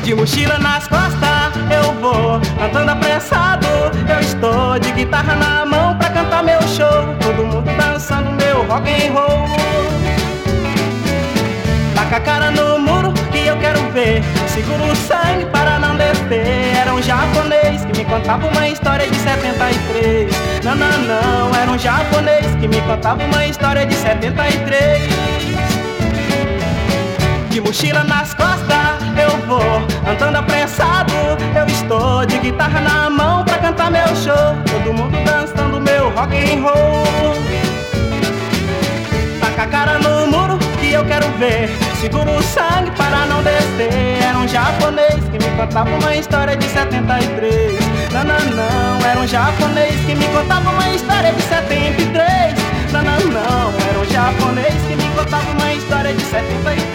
De mochila nas costas eu vou, andando apressado. Eu estou de guitarra na mão pra cantar meu show. Todo mundo dançando meu rock and roll. Taca a cara no muro que eu quero ver. Segura o sangue para não descer. Era um japonês que me contava uma história de 73. Não, não, não, era um japonês que me contava uma história de 73. De mochila nas costas eu vou, andando apressado. Eu estou de guitarra na mão pra cantar meu show. Todo mundo dançando meu rock and roll. Taca a cara no muro que eu quero ver. Segura o sangue para não descer. Era um japonês que me contava uma história de 73. Não, não, não, era um japonês que me contava uma história de 73. Não, não, não, era um japonês que me contava uma história de 73.